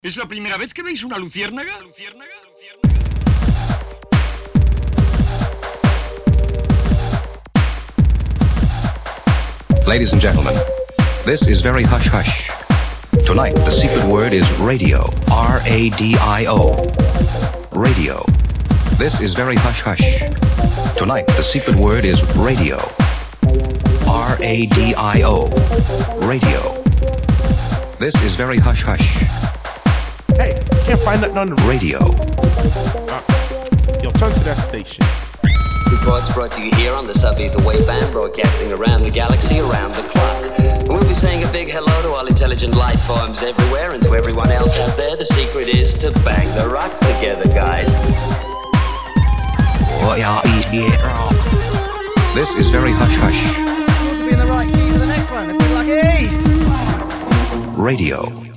¿Es la primera vez que veis una luciérnaga? Ladies and gentlemen, this is very hush hush. Tonight the secret word is radio. R-A-D-I-O. Radio. This is very hush hush. Tonight the secret word is radio. R-A-D-I-O. Radio. This is very hush hush. Hey, can't find that on the Radio. Yo, turn to that station. Reports brought to you here on the Sub-Ether Wave Band, broadcasting around the galaxy, around the clock. And we'll be saying a big hello to all intelligent life forms everywhere, and to everyone else out there, the secret is to bang the rocks together, guys. This is very hush hush. To be in the right key for the next one, if we're lucky. Radio.